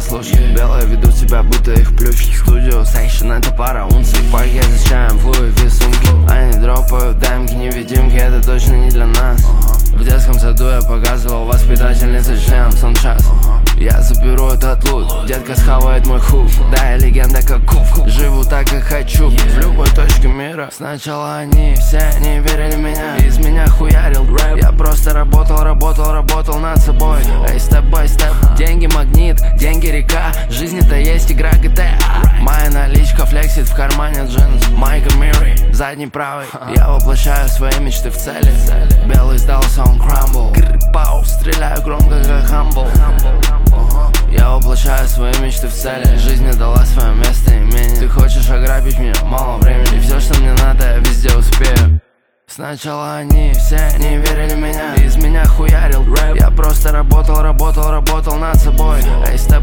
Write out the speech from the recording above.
слушай. Белые ведут себя, будто их плющит. Студио сейшн, это пара унций. Пакет с чаем в Луи Ви сумки. Они дропают демки, невидимки, это точно не для нас. В детском саду я показывал воспитательнице член сон-час. Я заберу этот лут, детка схавает мой хук. Да, я легенда как Кук. Живу так, как хочу, в любой точке мира. Сначала они все не верили в меня, из меня хуярил рэп. Я просто работал над собой. Эй, степ-бай-степ. Деньги магнит, деньги река. Жизнь это есть игра GTA. Моя наличка флексит в кармане джинс. Майка Мири, задний правый. Я воплощаю свои мечты в цели. Белый сдался, он крамбл. Пау, стреляю громко, как Хамбл. Я воплощаю свои мечты в цели. Жизнь мне дала свое место и имение. Ты хочешь ограбить меня, мало времени. Все, что мне надо, я везде успею. Сначала они все не верили в меня, из меня хуярил рэп. Я просто работал над собой. Эй,